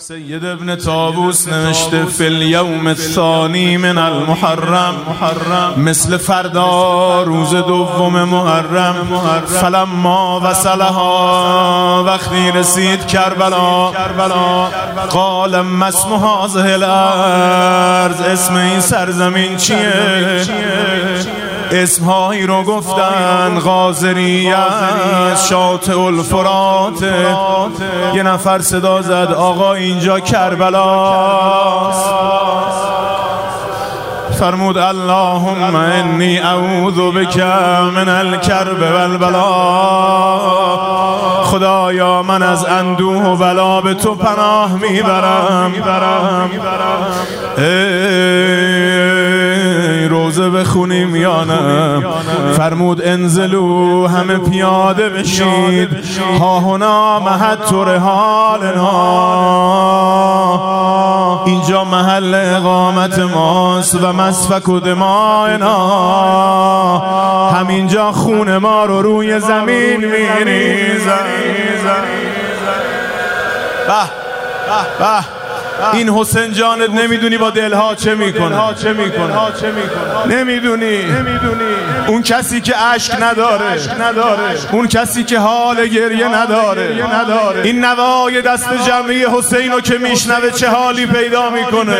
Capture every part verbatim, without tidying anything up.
سید ابن طاووس نوشته فی الیوم الثانی من المحرم، مثل فردا روز دوم محرم، فلما وصلها، وقتی رسید کربلا، قال ما اسم هذه الارض، اسم این سرزمین چیه؟ اسمهایی رو گفتن، غازریه، شاطئ الفرات. یه نفر صدا زد آقا اینجا کربلاست. فرمود اللهم انی اعوذ بک من الکرب والبلاء، خدایا من از اندوه و بلا به تو پناه میبرم. ای روزه بخونیم یا نه؟ فرمود انزلو، همه پیاده بشید، ها هنا محط رحالنا، اینجا محل اقامت ماست، و مسفک و دمائنا، همینجا خون ما رو روی زمین میریزن. به به این حسین جانت نمیدونی با دلها چه میکنه، نمیدونی. اون کسی که اشک نداره، اون کسی که حال گریه نداره، این نوای دست جمعی حسین رو که میشنوه چه حالی پیدا میکنه.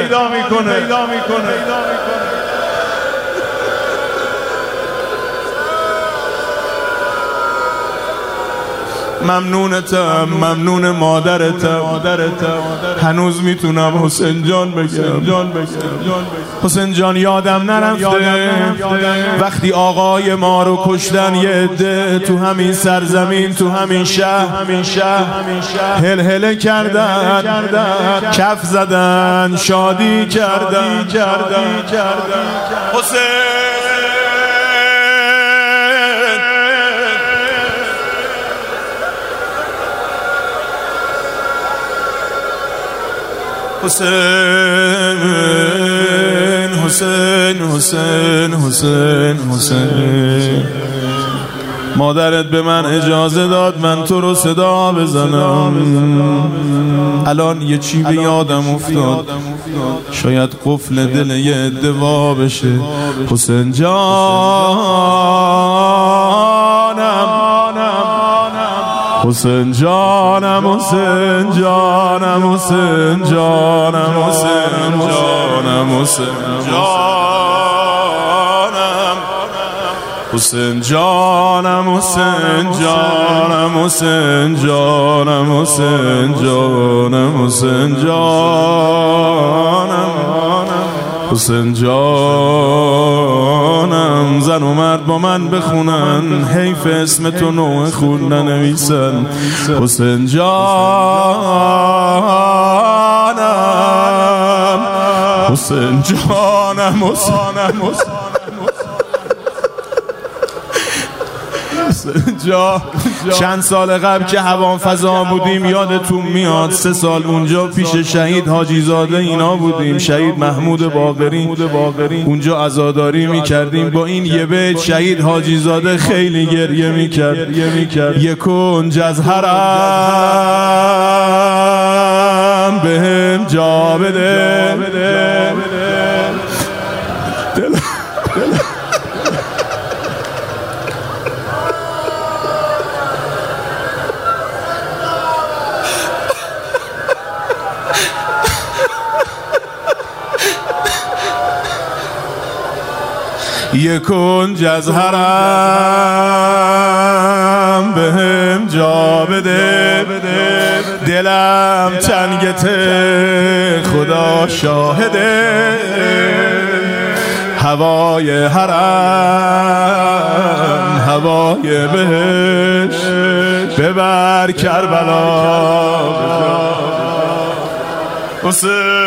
ممنونتم، ممنون مادرتم. هنوز میتونم حسین جان بگم. حسین جان یادم نرفته وقتی آقای ما رو کشتن، یه عده تو همین سرزمین، تو همین شهر هل هله کردن، کف زدن، شادی کردن. حسین حسین حسین حسین حسین حسین مادرت به من اجازه داد من تو رو صدا بزنم. الان یه چی به یادم افتاد، شاید قفل دل یه عده وا بشه. حسین جانم، حسین جانم، حسین جانم، حسین جانم، حسین جانم، حسین جانم، حسین جانم، حسین جانم، حسین جانم، حسین جانم، حسین جانم، حسین جانم. زن و مرد با من بخونن، حیف اسم تو نوع خون ننویسن. حسین جانم، حسین جانم، حسین جا. چند سال قبل که هوان فضا بودیم یادتون میاد، سه سال اونجا پیش شهید حاجی زاده اینا بودیم، شهید محمود باقری، اونجا عزاداری میکردیم. با این یه بیت شهید حاجی زاده خیلی گریه میکرد. یکون جزهرم بهم جا بده، یکون جزهرم بهم جا بده، دلم تنگته خدا شاهده، هوای حرم هوای بهش ببر کربلا. حسین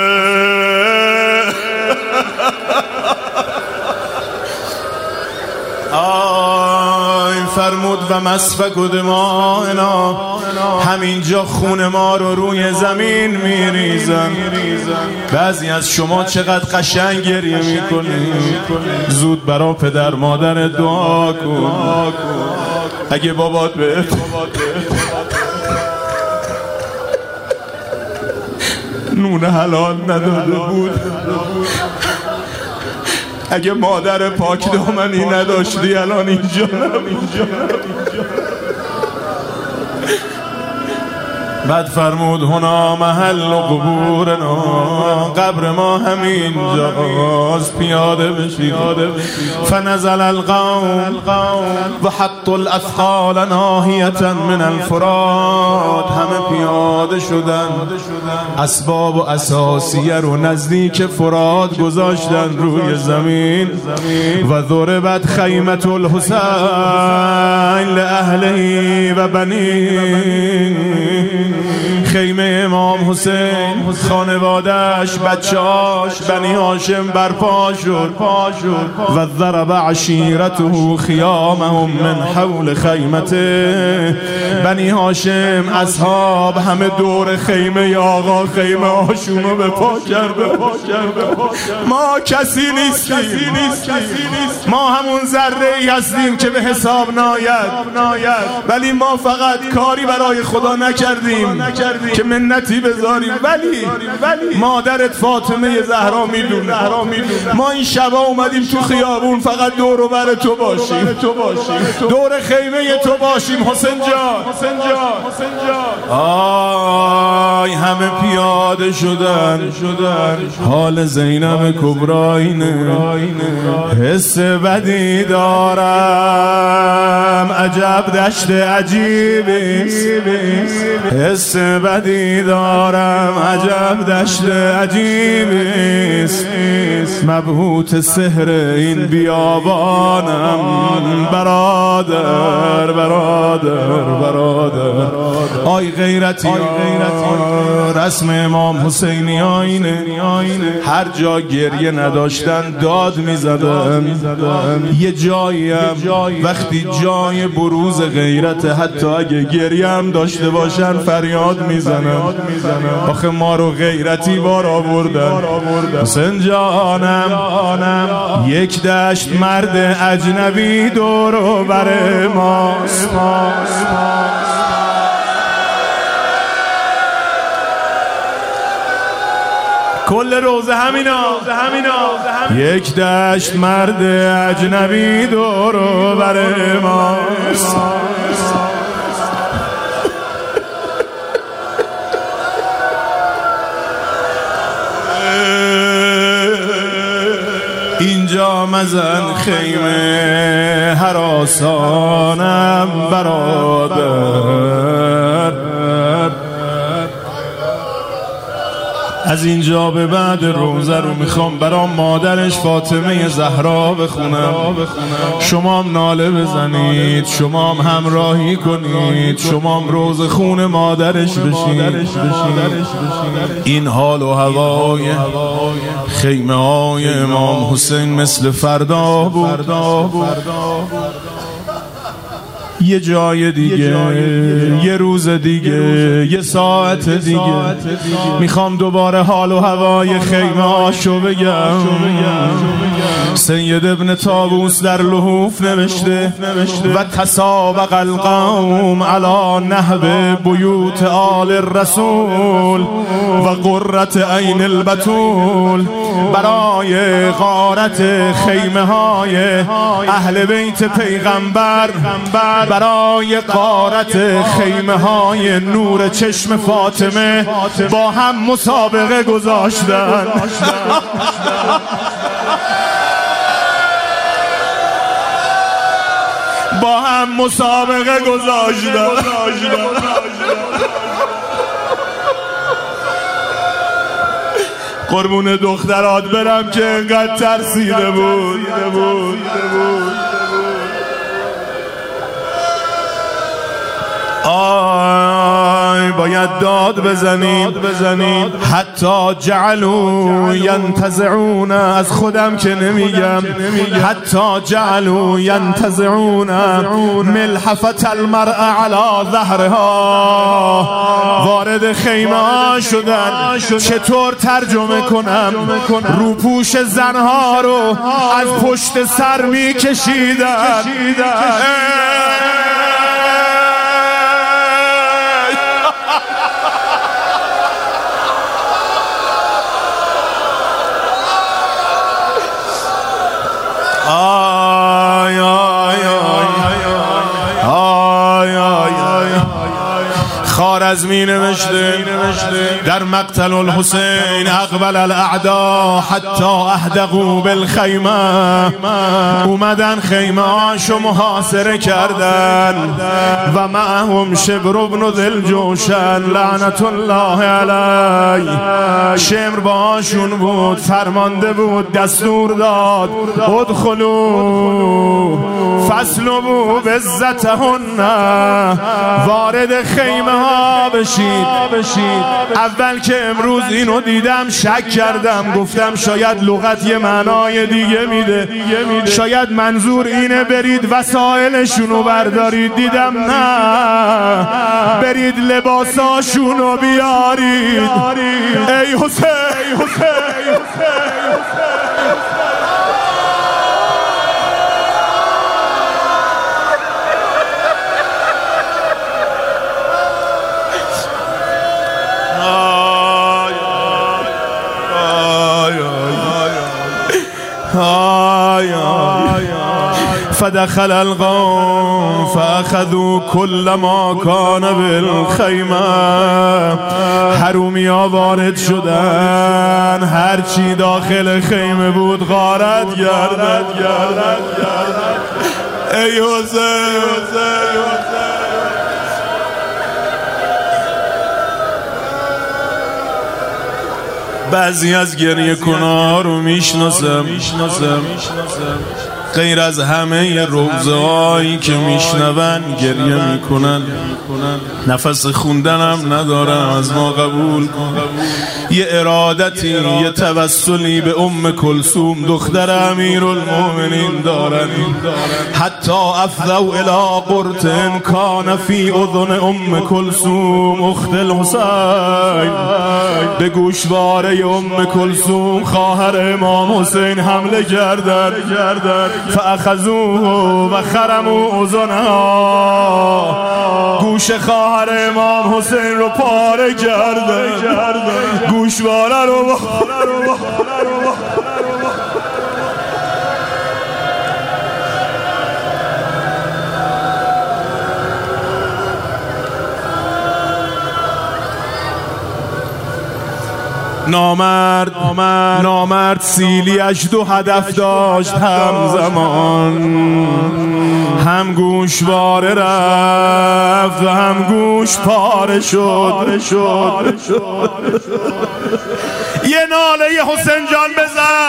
آی فرمود و مسفک و دمائنا، همینجا خون ما رو روی زمین میریزن. بعضی از شما چقدر قشنگ گریه میکنید. زود برا پدر مادر دعا کن، اگه بابات بهت نون حلال نداده بود. اگه مادر پاک دامنی نداشتی الان اینجا اینجا بعد فرمود هنا محل قبورنا، قبر ما همینجاست، پیاده بشید. فنزل القوم و حط الاثقال ناحیة من الفرات، همه پیاده شدن، اسباب و اساسیه رو نزدیک فرات گذاشتن روی زمین. و ضربت خیمة الحسین لأهله و بنی، خیمه امام حسین، خانوادهش، بچه‌اش، بنی هاشم برپا شد. و ضرب عشیرته خیامهم من حول خیمته، بنی هاشم اصحاب همه دور خیمه آقا خیمه هاشونو به پا کرده. ما کسی نیستیم، ما همون ذره ای هستیم که به حساب ناید، ولی ما فقط کاری برای خدا نکردیم که منتی بذاریم. ولی مادرت فاطمه زهرا میدونه ما این شبا اومدیم تو خیابون فقط دور و بر تو باشیم، دور خیمه تو باشیم. حسین جان آی همه پیاده شدن. حال زینب کبرا اینه، حس بدی دارم، عجب دشت عجیبی، حس بدی دارم، عجب دشت عجیبیست، مبهوت سحر این بیابانم. برادر برادر برادر آی غیرتی رسم امام حسینی آینه، هر جا گریه نداشتن داد میزدن. یه جاییم وقتی جای بروز غیرت، حتی اگه گریه هم داشته باشن فریاد میزنن. آخه ما رو غیرتی بار آوردن. حسین جانم یک دشت مرد اجنبی دور و بر ماست، کل روزه همینا. یک دشت مرد اجنبی دور و بر ماست. اینجا مزن خیمه هراسانم برادر، از اینجا به بعد روزه رو میخوام برام مادرش فاطمه زهرا بخونم. شما هم ناله بزنید، شما هم همراهی کنید، شما هم روز خون مادرش بشید. این حال و هوای خیمه های امام حسین مثل فردا بود. یه جای دیگه، یه روز دیگه، یه ساعت دیگه میخوام دوباره حال و هوای خیمه هاشو بگم. سید ابن طاووس در لحوف نوشته و تسابق القوم علی نهب بیوت آل الرسول و قرة عین البتول، برای غارت خیمه های اهل بیت پیغمبر، برای غارت خیمه های نور چشم فاطمه با هم مسابقه گذاشتن. با هم مسابقه گذاشتن. قربون دخترات برم که انقدر ترسیده بود. آی باید داد بزنید حتی جعلوا ینتزعون، از خودم که نمیگم، حتی جعلوا ینتزعون ملحفة المرأة علی ظهرها، وارد خیمه ها شدن. چطور ترجمه کنم؟ روپوش زنها رو از پشت سر میکشیدن. خوارزمی نوشته در مقتل الحسین اقبل الاعداء حتی احدقوا بالخیمه، اومدن خیمه هاشو محاصره کردن و معهم شبر ابن ذوالجوشن لعنت الله علیه. شمر باشون بود، فرمانده بود، دستور داد ادخلوا فاسلبوا بعزتهن، وارد خیمه ها بشید. اول که امروز اینو دیدم شک کردم، گفتم شاید لغت یه معنای دیگه میده، شاید منظور اینه برید وسایلشونو بردارید. دیدم نه، برید لباساشونو بیارید. ای حسین حسین فدخل القوم فاخذوا كل ما كان بالخیمه. حرومیا وارد شدن، هر چی داخل خیمه بود غارت گردد. ای حسین بعضی از گریه کنها رو میشناسم، غیر از همه روضه‌هایی که میشنون گریه میکنن. نفس خوندنم ندارم، از ما قبول کن. یه ارادتی، یه توسلی به ام کلثوم دختر امیرالمومنین دارن. حتی افضوا الی قرط کان فی اذن ام کلثوم اخت الحسین. به گوشواره ام کلثوم خواهر امام حسین حمله کردند، فاخذوه و خرموا اذنها. گوش خواهر امام حسین رو پاره کردند، گوشواره رو نامرد نامرد سیلیش دو هدف داشت همزمان، هم گوشواره رفت و هم گوش پاره شد. یه ناله حسین جان بزن.